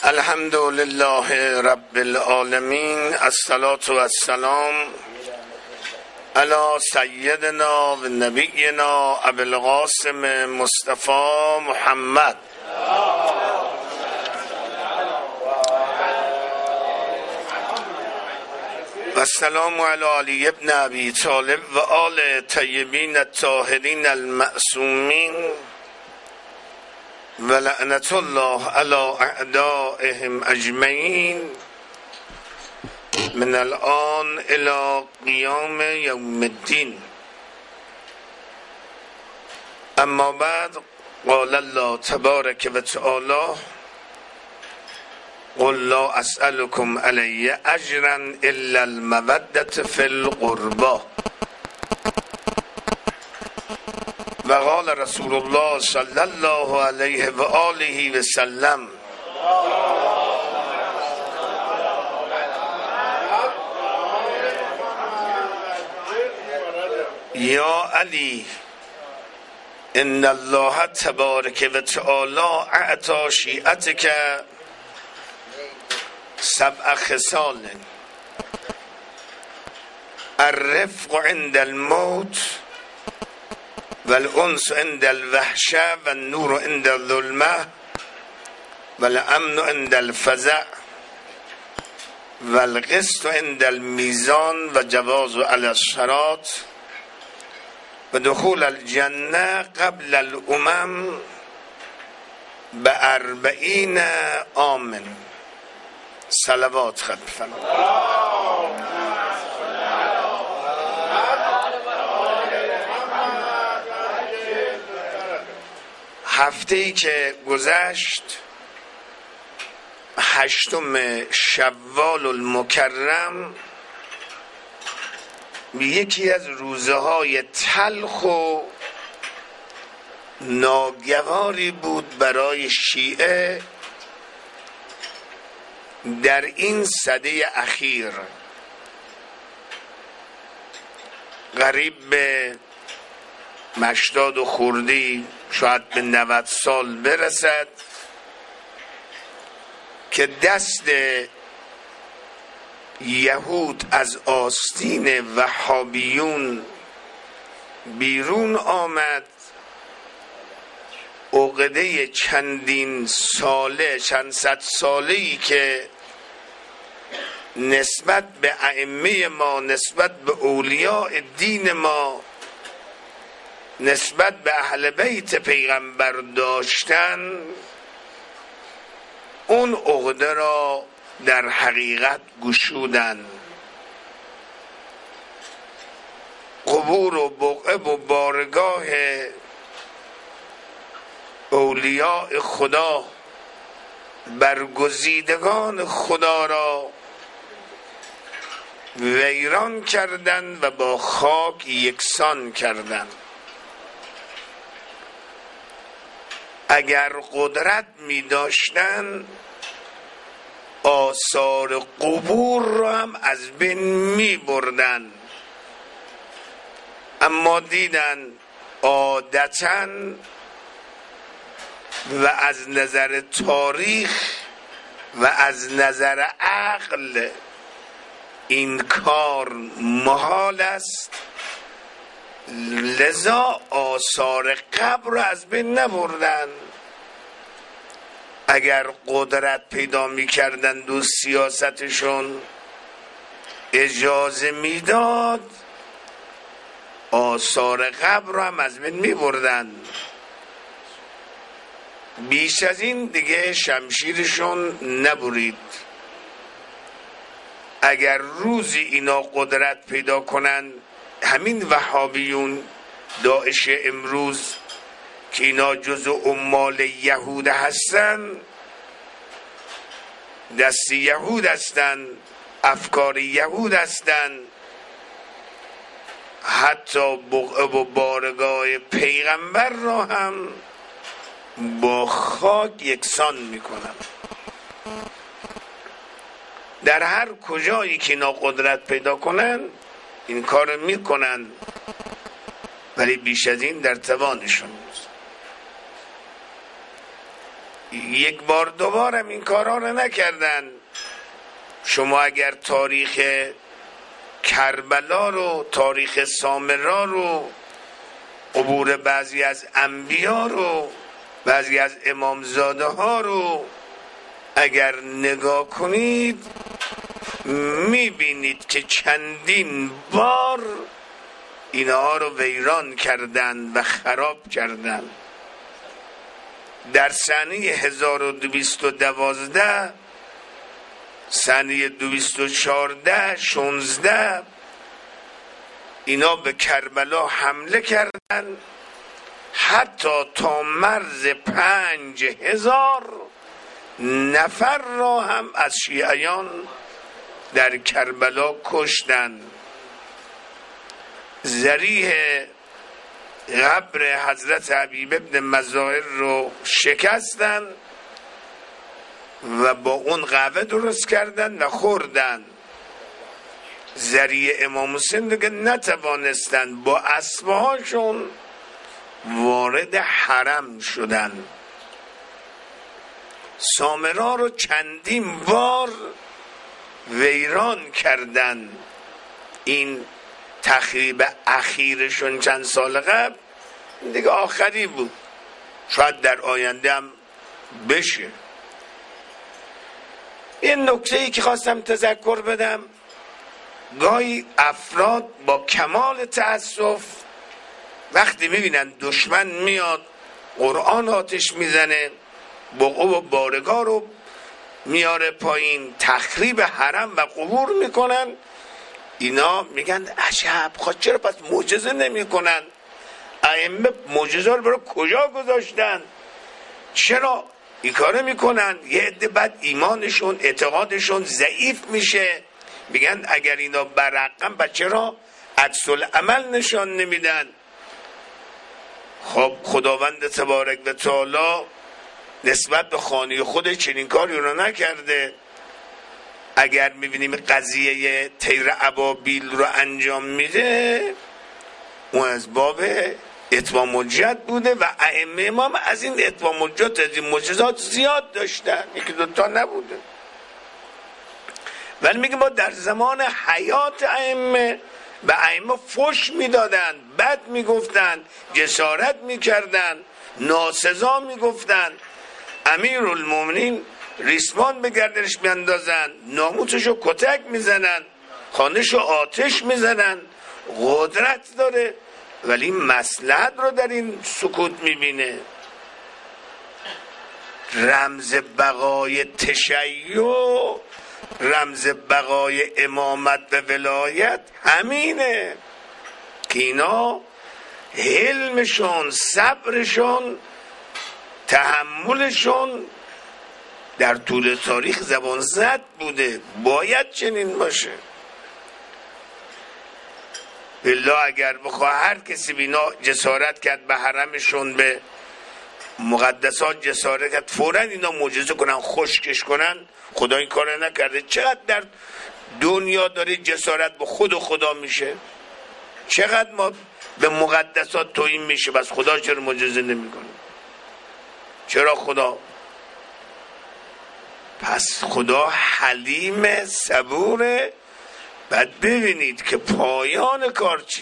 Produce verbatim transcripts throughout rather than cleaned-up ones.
الحمد لله رب العالمین، الصلاة و السلام علی سیدنا و نبینا ابی القاسم مصطفی محمد و السلام علی علی ابن ابی طالب و آل طیبین الطاهرین المعصومین و لعنت الله علی اعدائهم اجمعین من الان الى قیام یوم الدین. اما بعد، قال الله تبارک و تعالی: قل لا اسألكم علی اجرا الا المودة فی القربى. و قال رسول الله صلی الله علیه و آله و سلم: یا علی، ان الله تبارک و تعالی اعطی شیعتک سبع خصال: الرفق عند الموت، والانس عند الوحشه، والنور عند الظلمه، والامن عند الفزع، والقسط عند الميزان، وجواز على الصراط، ودخول الجنه قبل الامم باربعین عاما. صلوات ختم فرمایید. هفته‌ای که گذشت، هشتم شوال المکرم، یکی از روزهای تلخ و ناگواری بود برای شیعه در این سده اخیر. قریب به هشتاد و خوردی، شاید به نود سال برسد که دست یهود از آستین وهابیون بیرون آمد. عقده چندین ساله، چند صد ساله‌ای که نسبت به ائمه ما، نسبت به اولیاء دین ما، نسبت به اهل بیت پیغمبر داشتن، اون عقده را در حقیقت گشودن. قبور و بقعه و بارگاه اولیاء خدا، برگزیدگان خدا را ویران کردند و با خاک یکسان کردند. اگر قدرت می داشتن، آثار قبور را هم از بین می بردن، اما دیدن عادتاً و از نظر تاریخ و از نظر عقل این کار محال است، لذا آثار قبر را از بین نبردن. اگر قدرت پیدا می کردند و سیاستشون اجازه میداد، آثار قبر را هم از بین می بردن. بیش از این دیگه شمشیرشون نبرید. اگر روزی اینا قدرت پیدا کنن، همین وهابیون، داعش امروز که اینا جزء عمال یهود هستن، دست یهود هستن، افکار یهود هستن، حتی بقعه و بارگاه پیغمبر را هم با خاک یکسان میکنن. در هر کجایی که اینا قدرت پیدا کنن این کار میکنن، ولی بیش از این در توانشون نیست. یک بار دوبار هم این کارا رو نکردن. شما اگر تاریخ کربلا رو، تاریخ سامرا رو، قبور بعضی از انبیا رو، بعضی از امامزاده ها رو اگر نگاه کنید میبینید که چندین بار اینها رو ویران کردن و خراب کردن. در سنه هزار و دویست و دوازده، سنه دویست و چهارده، شانزده اینا به کربلا حمله کردن، حتی تا مرز پنج هزار نفر را هم از شیعیان در کربلا کشتن. ذریح قبر حضرت حبیب ابن مظاهر رو شکستن و با اون قهوه درست کردن و خوردن. ذریح امام حسین دیگه نتوانستن، با اسبهاشون وارد حرم شدن. سامرا رو چندین بار ویران کردن. این تخریب اخیرشون چند سال قبل دیگه آخری بود، شاید در آینده هم بشه. این نکته ای که خواستم تذکر بدم، گاهی افراد با کمال تأسف وقتی میبینن دشمن میاد قرآن آتش میزنه، بقعه و بارگاه رو میاره پایین، تخریب حرم و قبور میکنن، اینا میگن عجب، خود چرا پس معجزه نمی کنن؟ ائمه معجزه رو برای کجا گذاشتن؟ چرا این کارو میکنن؟ یه عده بعد ایمانشون، اعتقادشون ضعیف میشه، میگن اگر اینا برقم پس چرا عکس العمل نشان نمیدن؟ خب خداوند تبارک و تعالی نسبت به خانه خود چنین کاری رو نکرده. اگر میبینیم قضیه طیر ابابیل رو انجام میده، اون از باب اتمام حجت بوده و ائمه امام از این اتمام حجت، از این معجزات زیاد داشتن، یکی دوتا نبوده. ولی میگه ما در زمان حیات ائمه به ائمه فحش میدادن، بد میگفتن، جسارت میکردن، ناسزا میگفتن. امیرالمومنین ریسمان به گردنش میاندازن، ناموسشو کتک میزنن، خانهشو آتش میزنن. قدرت داره ولی مصلحت رو در این سکوت میبینه. رمز بقای تشیع، رمز بقای امامت و ولایت همینه که اینا حلمشون، صبرشون، تحملشون در طول تاریخ زبان زد بوده، باید چنین باشه. بالله اگر بخواه هر کسی بینا جسارت کرد به حرمشون، به مقدسات جسارت کرد، فوراً اینا معجزه کنن، خشکش کنن، خدا این کار نکرده. چقدر در دنیا داره جسارت به خود و خدا میشه، چقدر ما به مقدسات توهین میشه، بس خدا چرا معجزه نمیکنه؟ چرا خدا؟ پس خدا حلیم صبوره. بعد ببینید که پایان کار چی.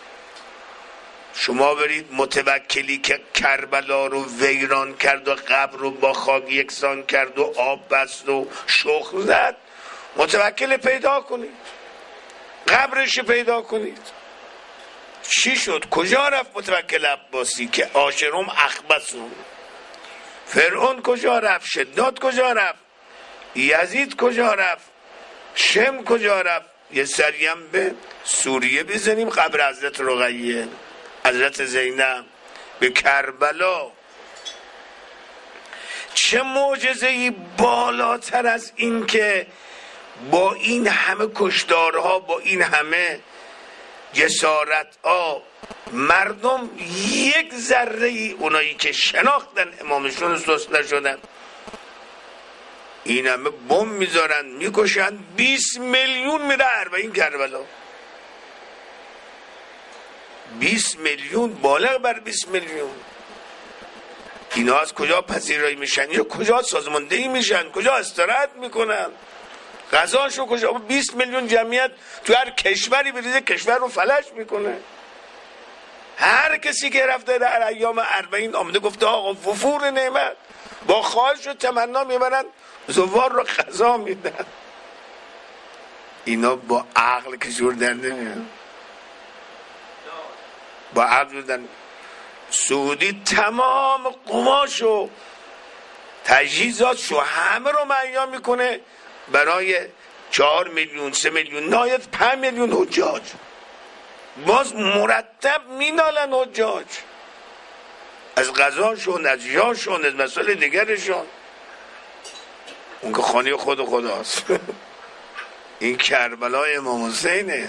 شما برید متوکلی که کربلا رو ویران کرد و قبر رو با خاک یکسان کرد و آب بست و شخم زد، متوکل پیدا کنید، قبرش پیدا کنید. چی شد؟ کجا رفت متوکل عباسی که آشرم اخبثون؟ فرعون کجا رفت؟ شداد کجا رفت؟ یزید کجا رفت؟ شم کجا رفت؟ یه سریم به سوریه بزنیم، قبر حضرت رقیه، حضرت زینب، به کربلا. چه معجزه‌ای بالاتر از این که با این همه کشتارها، با این همه جسارتها، مردم یک ذره ای اونایی که شناختن امامشون سست نشدن. این همه بم میذارن، میکشن، بیست میلیون میره اربعین کربلا. بیست میلیون، بالغ بر بیست میلیون. اینا از کجا پذیرایی میشن؟ یا کجا سازماندهی میشن؟ کجا استراحت میکنن؟ غذاشو کجا؟ بیست میلیون جمعیت تو هر کشوری بریزه کشور رو فلج میکنه. هر کسی که رفته در ایام اربعین آمده گفته آقا وفور نعمت، با خواهش و تمنا میبرن زوار رو غذا میدن. اینا با عقل که جور در نمیان، با عقل بودن. سعودی تمام قواشو تجهیزاتشو همه رو مهیا میکنه برای چهار میلیون سه میلیون نهایت پنج میلیون حجاج. باز مرتب مینالن حجاج از غذاشون، از جاشون، از مسائل دیگرشون. اون که خانه خود خداست. این کربلای امام حسینه.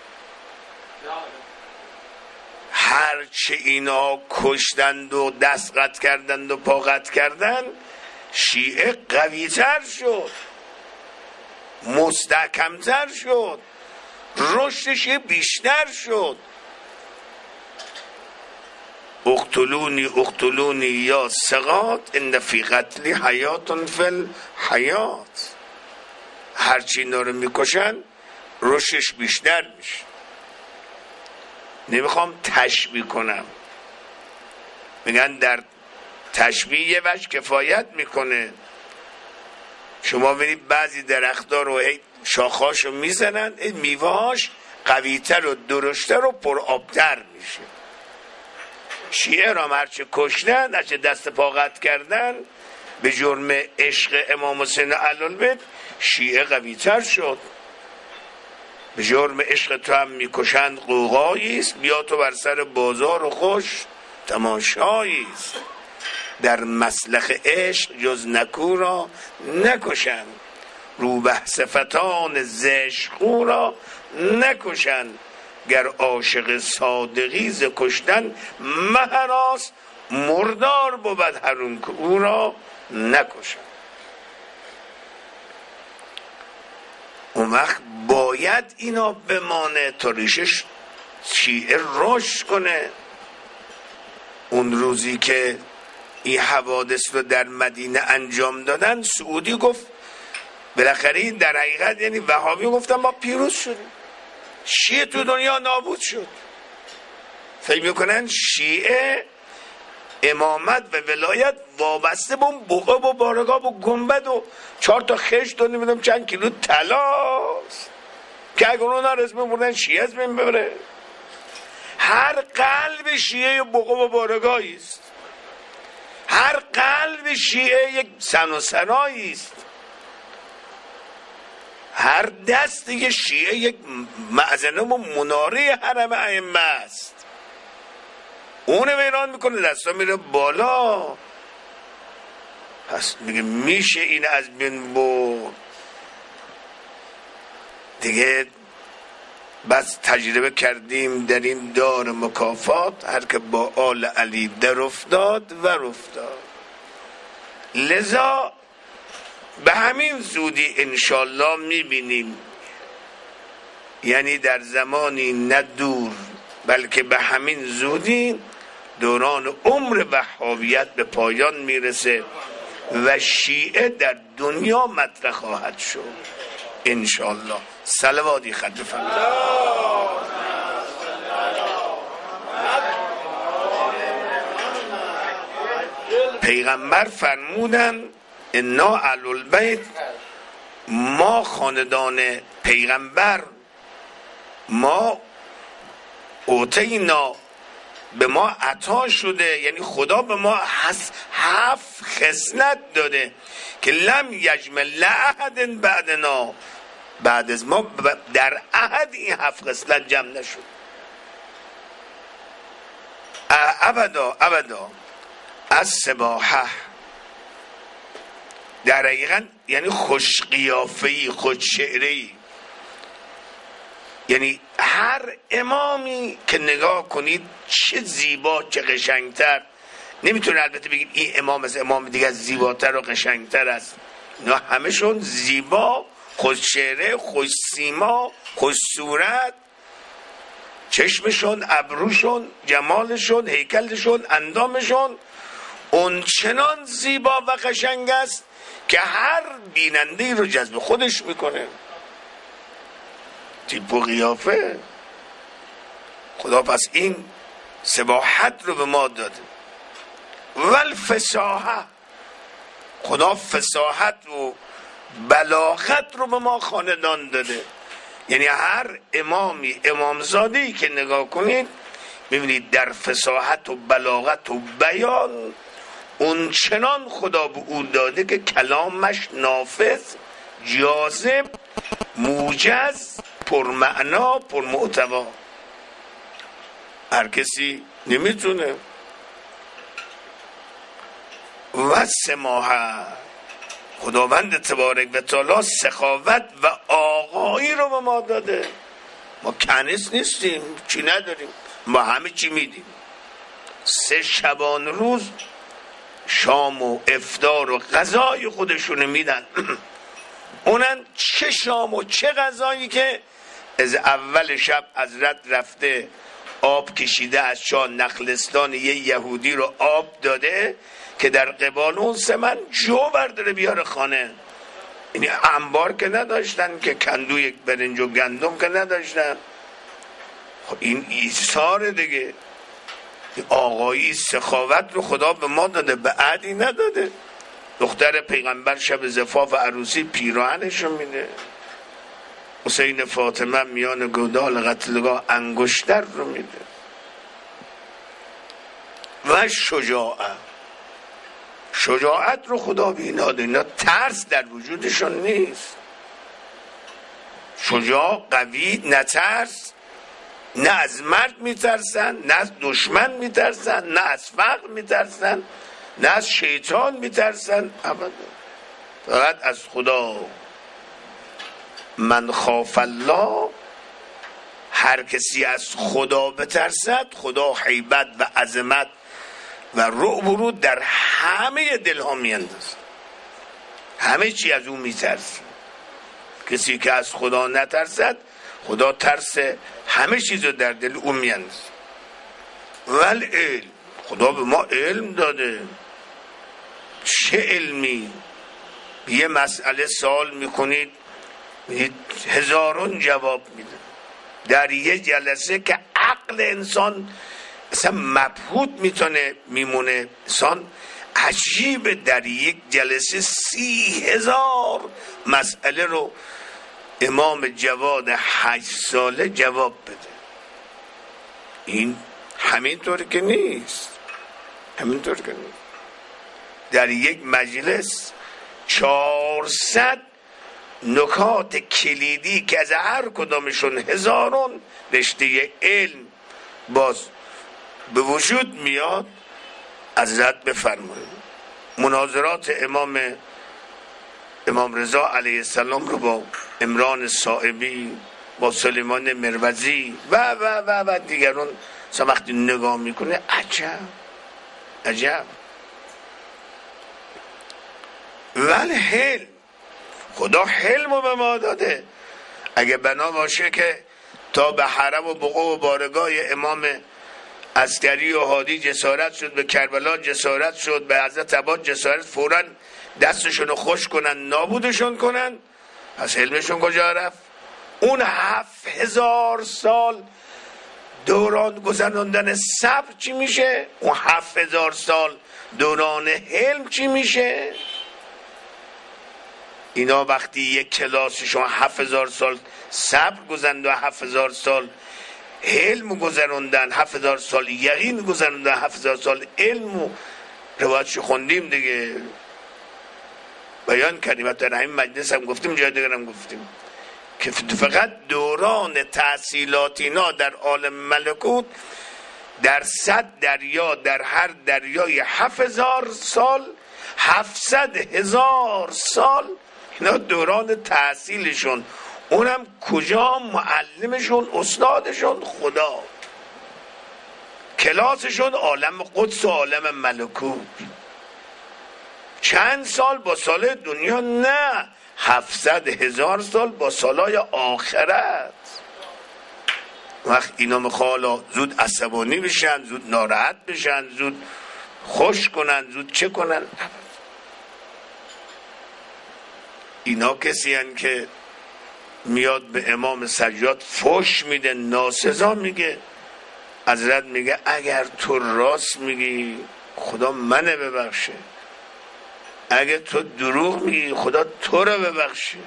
هرچه اینا کشتند و دست قطع کردند و پا قطع کردند، شیعه قویتر شد، مستحکمتر شد، رشدش بیشتر شد. اقتلونی اقتلونی یا ثقات ان فی قتلی حیات فی الحیات. هرچی اینا رو میکشن رشدش بیشتر میشه. نمیخوام تشبیه کنم، میگن در تشبیه یه وجه کفایت میکنه. شما ببینید بعضی درخت‌ها رو شاخه‌هاشو میزنن، میوه‌هاش قوی‌تر و درشتر و پرآبتر میشه. شیعه را هرچه کشتن، هرچه دست پا قطع کردن به جرم عشق امام حسین اهل‌البیت، شیعه قوی‌تر شد. به جرم عشق تو هم میکشند قوقاییست، بیا تو بر سر بازار و خوش تماشاییست. در مسلخ عشق جز نکو را نکشند، روبه صفتان زشت خو را نکشند. گر عاشق صادقی ز کشتن مهراست، مردار بود هرون که او را نکشند. اون وقت باید اینا بمانه تا ریشش شیعه رشد کنه. اون روزی که این حوادث رو در مدینه انجام دادن، سعودی گفت بالاخره در حقیقت یعنی وهابی گفتن ما پیروز شدیم، شیعه تو دنیا نابود شد. فکر میکنن شیعه امامت و ولایت وابسته به اون بقعه و بارگاه و گنبد و چهار تا خشت و نمیدونم چند کیلو طلاست که اگر اونا رسم بردن شیعه از بین ببره. هر قلب شیعه بقعه و بارگاهی است، هر قلب شیعه یک سن و سنایی است، هر دست یک شیعه یک معزنه و مناره حرم ائمه است. اون ویران میکنه، دستا میره بالا. پس میگه میشه این از بین برد دیگه. بس تجربه کردیم در این دار مکافات، هر که با آل علی در افتاد و افتاد. لذا به همین زودی انشالله میبینیم، یعنی در زمانی نه دور بلکه به همین زودی دوران عمر وهابیت به پایان میرسه و شیعه در دنیا مطرح خواهد شد انشالله. صلواتی خط بفرمایید. پیغمبر فرمودن انا اهل البیت، ما خاندان پیغمبر، ما اوتینا، به ما عطا شده، یعنی خدا به ما هفت خصلت داده که لم یجمل لأحد بعدنا، بعد از ما در احد این هفت خصلت جمع نشد. ابدا ابدا از سباحه، در حقیقت یعنی خوش قیافه‌ای، خوش شعری. یعنی هر امامی که نگاه کنید چه زیبا، چه قشنگتر. نمیتونه البته بگید این امام از امام دیگه زیباتر و قشنگتر است، اینا همشون زیبا، خوش شعره، خوش سیما، خوش صورت، چشمشون، ابروشون، جمالشون، هیکلشون، اندامشون اون چنان زیبا و قشنگ است که هر بیننده ای رو جذب خودش میکنه. تیپ و قیافه. خدا پس این سباحت رو به ما داده. والفصاحه، خدا فصاحت و بلاغت رو به ما خاندان داده. یعنی هر امامی امامزاده‌ای که نگاه کنید میبینید در فصاحت و بلاغت و بیان اون چنان خدا به او داده که کلامش نافذ، جاذب، موجز، پرمعنا، پرمحتوا. هر کسی نمیتونه. و سماحه، خداوند تبارک و تعالی سخاوت و آقایی رو به ما داده. ما کنیس نیستیم، چی نداریم، ما همه چی میدیم. سه شبان روز شام و افطار و غذای خودشون میدن. اونن چه شام و چه غذایی که از اول شب حضرت رفته آب کشیده از چاه نخلستان یه یهودی رو آب داده که در قبال اون سمن جو برداره بیاره خانه. یعنی انبار که نداشتن، که کندوی برنج و گندم که نداشتن. خب این ایثار دیگه، آقایی سخاوت رو خدا به ما داده، به عدی نداده. دختر پیغمبر شب زفاف و عروسی پیراهنشو میده. حسین فاطمه میان گودال قتلگاه انگشتر رو میده. و شجاعت، شجاعت رو خدا به اینا داده. اینا ترس در وجودشون نیست. شجاع، قوی، نه ترس، نه از مرد میترسن، نه از دشمن میترسن، نه از فقر میترسن، نه از شیطان میترسن، ابدا فقط از خدا. من خاف الله، هر کسی از خدا بترسد، خدا هیبت و عظمت و رعب رو در همه دل ها میاندازه. همه چی از اون میترسه. کسی که از خدا نترسد، خدا ترس همه چیز رو در دل اون میاندازه. ول علم، خدا به ما علم داده. چه علمی؟ یه مسئله سوال میکنید هزارون جواب میده در یه جلسه که عقل انسان اصلا مبهوت میتونه میمونه. انسان عجیبه در یک جلسه سی هزار مسئله رو امام جواد هشت ساله جواب بده. این همینطور که نیست، همینطور که نیست. در یک مجلس چهارصد نکات کلیدی که از هر کدامشون هزارون رشته علم باز به وجود میاد حضرت بفرمایید. مناظرات امام امام رضا علیه السلام رو با عمران صائبی، با سلیمان مروزی و و و و دیگرون وقتی نگاه میکنه عجب عجب. ولی حلم، خدا حلم رو به ما داده. اگه بنا باشه که تا به حرم و بقوع و بارگاه امام عسکری و هادی جسارت شد، به کربلا جسارت شد، به حضرت عباس جسارت، فوراً دستشون رو خوش کنن، نابودشون کنن، پس علمشون کجا رفت؟ اون هفت هزار سال دوران گذراندن صبر چی میشه؟ اون هفت هزار سال دوران حلم چی میشه؟ اینا وقتی یک کلاسشون هفت هزار سال صبر گذراندن و هفت هزار سال علم گذراندن، هفت هزار سال یقین گذراندن، هفت هزار سال علم و روایتشو خوندیم دیگه، بیان کردیم، در همین مجلس هم گفتیم، جای دیگر هم گفتیم که فقط دوران تحصیلات اینا در عالم ملکوت در صد دریا، در هر دریای هفت هزار سال، هفتصد هزار سال اینا دوران تحصیلشون. اونم کجا؟ معلمشون، استادشون خدا، کلاسشون عالم قدس و عالم ملکوت. چند سال با سال دنیا؟ نه، هفتصد هزار سال با سالای آخرت. وقت اینا میخواد زود عصبانی بشن، زود ناراحت بشن، زود خوش کنن زود چه کنن. اینا کسی هن که میاد به امام سجاد فحش میده، ناسزا میگه. حضرت میگه اگر تو راست میگی خدا منه ببخشه، اگر تو دروغ میگی خدا تو رو ببخشه.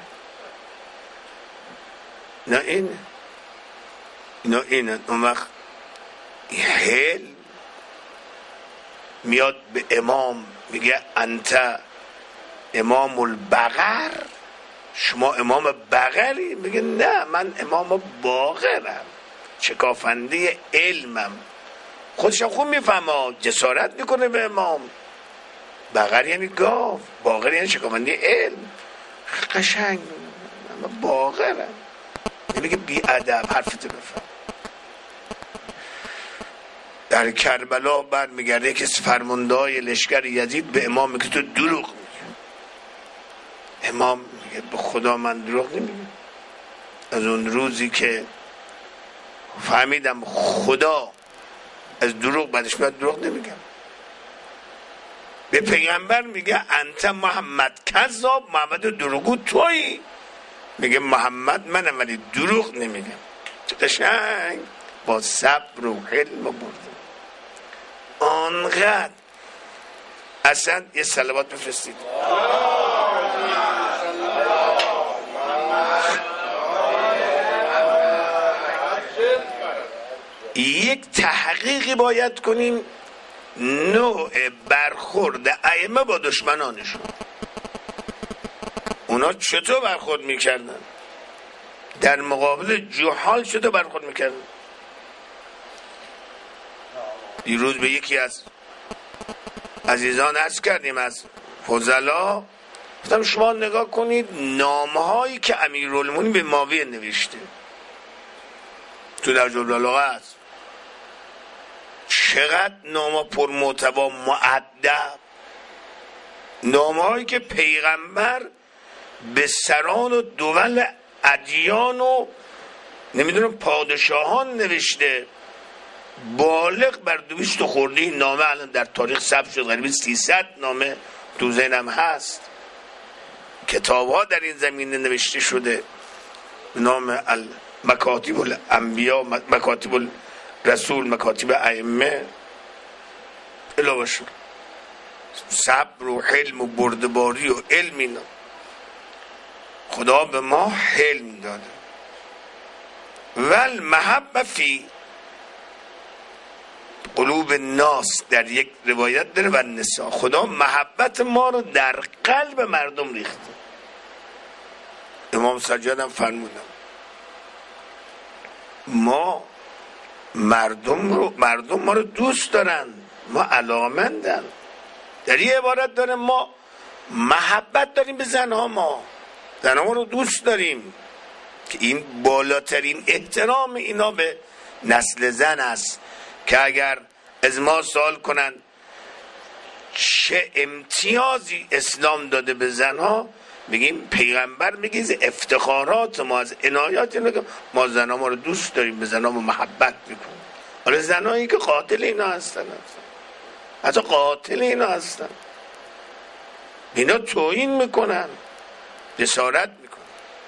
نه این اینا اینه. اون وقت حل میاد به امام میگه انت امام البقر، شما امام بقری؟ میگه نه من امام باقرم، شکافنده علمم. خودشم خوب میفهمه، جسارت میکنه به امام. بقر یعنی گاو، باقر یعنی شکافنده علم. قشنگ من باقرم. میگه بی ادب، حرفتو بفهم. در کربلا برمیگرده که فرماندهای لشکر یزید به امام میگه تو دروغ میگی. امام میگه به خدا من دروغ نمیگم. از اون روزی که فهمیدم خدا از دروغ بعدش میاد دروغ نمیگم. به پیغمبر میگه انت محمد کذاب، محمد دروغگو تویی. میگه محمد منم ولی دروغ نمیگم. قشنگ با صبر و حلم و برده. آنقدر اصلا یه صلوات بفرستید. یک تحقیقی باید کنیم نوع برخورد ائمه با دشمنانشون. اونا چطور برخورد میکردن؟ در مقابل جهال چطور برخورد میکردن؟ دیروز به یکی از عزیزان عرض کردیم از فضلا، گفتم شما نگاه کنید نامهایی که امیرالمومنین به معاویه نوشته تو در جلالقه است، چقدر نامه پر محتوا مؤدب، نامه‌هایی که پیغمبر به سران و دول ادیان و نمیدونم پادشاهان نوشته. بالغ بر دویست خورده نامه الان در تاریخ ثبت شد. غریبی سیصد نامه تو ذهنم هست. کتاب ها در این زمینه نوشته شده به نام مکاتب الانبیا، مکاتب الرسول، مکاتب ائمه. علاوه شد صبر و حلم و بردباری و علم. اینا خدا به ما حلم داده. ول محبه فی قلوب الناس در یک روایت داره و النساء. خدا محبت ما رو در قلب مردم ریخته. امام سجاد هم فرمودن ما مردم رو مردم ما رو دوست دارن، ما علاقه‌مندن. در یه عبارت داره ما محبت داریم به زنها، ما زنها ما رو دوست داریم که این بالاترین احترام اینا به نسل زن است که اگر از ما سوال کنن چه امتیازی اسلام داده به زنها، میگیم پیغمبر میگه افتخارات ما از عنایات اینه که ما زنها ما رو دوست داریم، به زنها ما محبت میکنیم. حالا زنهایی که قاتل اینا هستن، حتی قاتل اینا هستن، اینا توهین میکنن، جسارت میکنن.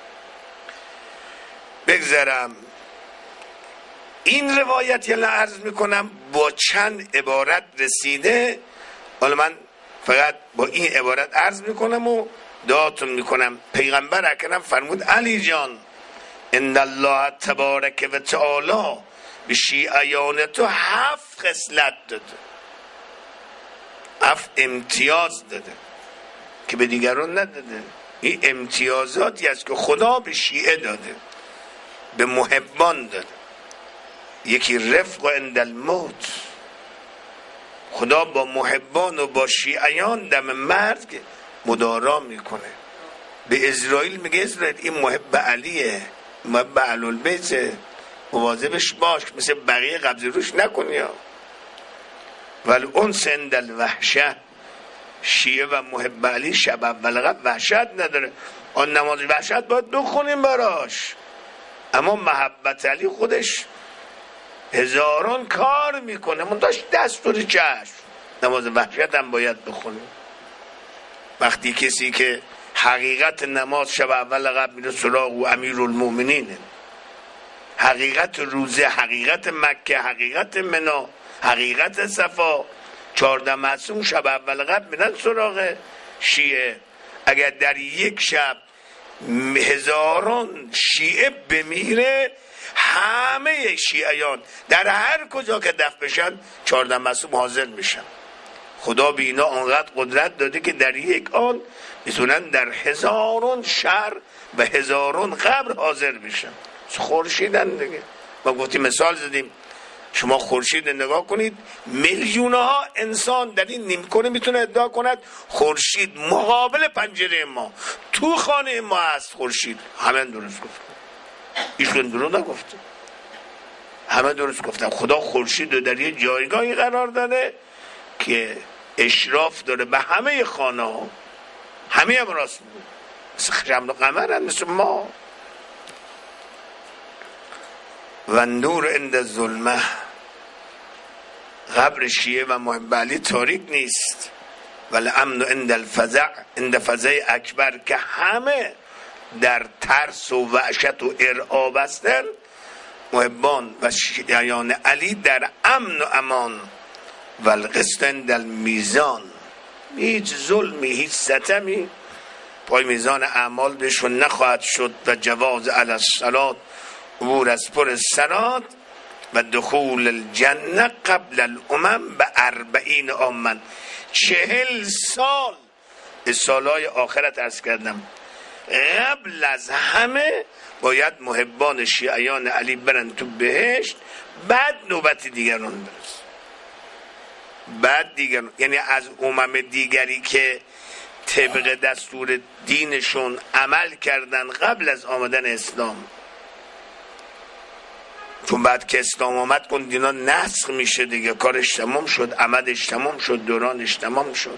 بگذرم این روایت یلا عرض میکنم با چند عبارت رسیده. حالا من فقط با این عبارت عرض میکنم و دعاتون میکنم. پیغمبر اکرم فرمود علی جان ان الله تبارک و تعالی به شیعیان تو هفت خصلت داده، هفت امتیاز داده که به دیگران نداده. این امتیازاتی است که خدا به شیعه داده، به محبان داده. یکی رفق و عند الموت، خدا با محبان و با شیعیان دم مرگ مدارا میکنه. به اسرائیل میگه اسرائیل این محب علیه، محب اهل البیت، مواظبش باش، مثل بقیه قبض روش نکنی. ولی اون عند الوحشه، شیعه و محب علی شب اول وحشت نداره. آن نماز وحشت باید بخونیم براش، اما محبت علی خودش هزاران کار میکنه. من داشت دستور چشم نماز وحشت هم باید بخونیم. وقتی کسی که حقیقت نماز شب اول قبل میره سراغ و امیرالمومنینه، حقیقت روزه، حقیقت مکه، حقیقت منا، حقیقت صفا، چهارده معصوم شب اول قبل میرن سراغ شیعه. اگر در یک شب هزاران شیعه بمیره، همه شیعیان در هر کجا که دفن بشن چهارده معصوم حاضر میشن. خدا به اینا آنقدر قدرت داده که در یک آن میتونن در هزاران شهر و هزاران قبر حاضر بشن. خورشیدن دیگه. ما گفتیم مثال زدیم، شما خورشید نگاه کنید، میلیون ها انسان در این نیمکره میتونه ادعا کند خورشید مقابل پنجره ما تو خانه ما هست. خورشید همه درست گفت، ایشون درست نگفته، همه درست گفتن. خدا خورشید رو در یه جایگاهی قرار داده که اشراف داره به همه خانه ها، همه هم راست میگه، مثل شمس و قمر هم مثل ما. و نور عند ظلمه، قبر شیعه و محب علی تاریک نیست. ولی امن عند الفزع، عند فزع اکبر، که همه در ترس و وحشت و ارعاب هستن، محبان و شیعیان علی در امن و امان. و القسط عند المیزان، هیچ ظلمی هیچ ستمی پای میزان اعمال بهشون نخواهد شد. و جواز علی الصلاة، عبور از پر صراط. و دخول الجنه قبل الامم به اربعین عامن، چهل سال، سالهای آخرت عرض کردم، قبل از همه باید محبان شیعیان علی برن تو بهشت، بعد نوبت دیگران برس، بعد دیگران، یعنی از امم دیگری که طبق دستور دینشون عمل کردن قبل از آمدن اسلام. چون بعد که اسلام آمد کن دینا نسخ میشه دیگه، کارش تمام شد، عمدش تمام شد، دورانش تمام شد.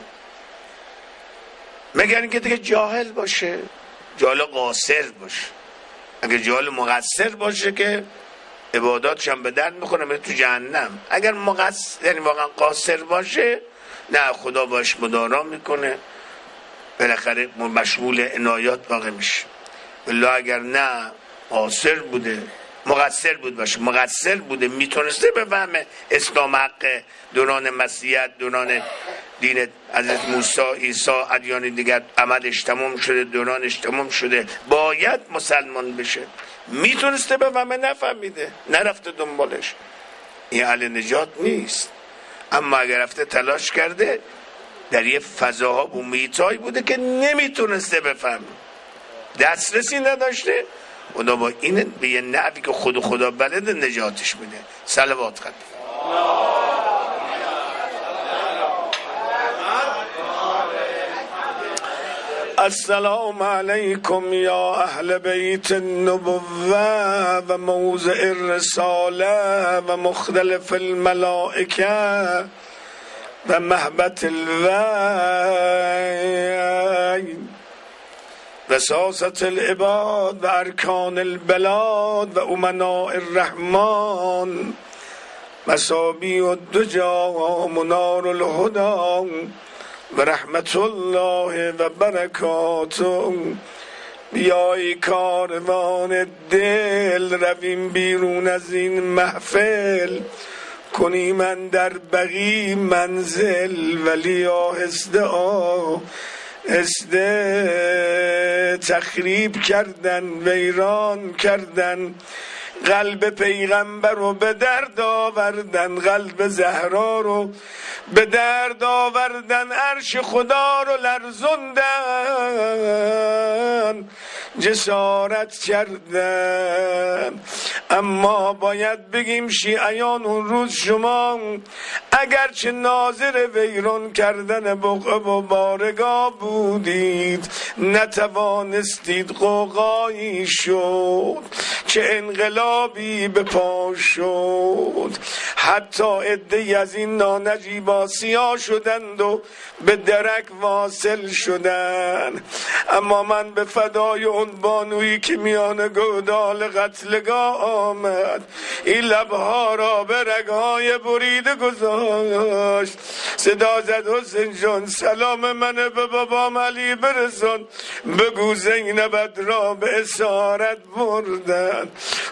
مگر اینکه دیگه جاهل باشه، جاهل قاصر باشه. اگر جاهل مقصر باشه که عباداتش هم به درد میخوره، میره تو جهنم. اگر مقصر یعنی واقعا قاصر باشه، نه خدا باش مدارا میکنه، بالاخره مشغول عنایات واقع میشه. والله اگر نه قاصر بوده، مقصر بود باشه، مقصر بوده، میتونسته بفهمه اسلام حق، دوران مسیحیت، دوران دین حضرت موسی، عیسی، ادیان دیگر عمدش تمام شده، دورانش تمام شده، باید مسلمان بشه. میتونسته بفهمه، نفهمیده، نرفته دنبالش، این اهل نجات نیست. اما اگر رفته تلاش کرده، در یه فضاها و محیطایی بوده که نمیتونسته بفهمه، دسترسی نداشته، خدا با این به یه نحوی که خود خدا بلده نجاتش میده. صلوات خواهد. السلام علیکم یا اهل بیت النبوه و موضع الرساله و مختلف الملائکه و محبت الوحی و ساست العباد و ارکان البلاد و امناء الرحمن مصابی الدجا و منار الهدى و رحمت الله و برکاته. بیای کاروان دل، رویم بیرون از این محفل، کنیم من در بقی منزل، ولی آهسته آهسته تخریب کردن، ویران کردن، قلب پیغمبر رو به درد آوردن، قلب زهرا رو به درد آوردن، عرش خدا رو لرزوندن، جسارت کردن. اما باید بگیم شیعیان اون روز شما اگرچه ناظر ویران کردن بقعه و بارگاه بودید، نتوانستید قوقایی شد، چه انقلابی به پا شد. حتی عده‌ای از این نانجیبا سیاه شدند و به درک واصل شدند. اما من به فدای اون بانویی که میان گودال قتلگاه آمد این لبها را به رگهای بریده گذاشت، صدا زد حسین جان سلام من به بابام علی برسان، بگو زینبت را به اسارت بردن.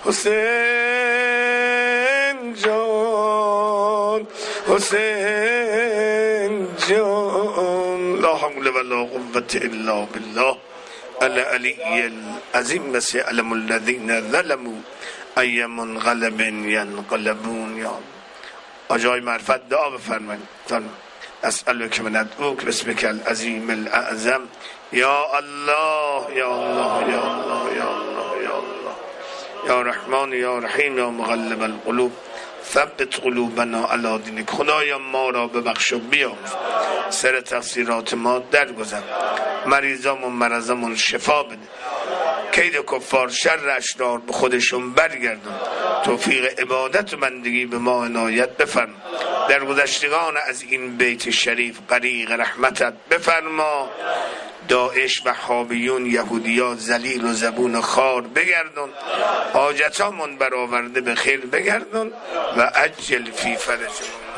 حسین جان حسین جان لا حول ولا قوة الا بالله العلی العظیم. مثل علم الذین ظلموا ای منقلب ینقلبون. یا آجای معرفت دعا بفرمایید. اسألک من ادعوک باسمک العظیم الاعظم یا الله یا الله یا الله یا الله یا الله یا رحمان یا رحیم یا مقلب القلوب ثبت قلوبنا علی دینک. خدایا ما را ببخش و بیامرز، سر تقصیرات ما درگذر، مریضامون مرضامون شفا بده، کید کفار شر اشرار به خودشون برگردون، توفیق عبادت و بندگی به ما عنایت بفرما، در گذشتگان از این بیت شریف غریق رحمتت بفرما، داعش و حاویون یهودیا ذلیل و زبون خار بگردون، حاجتامون برآورده به خیر بگردون و عجل فی فرجمون.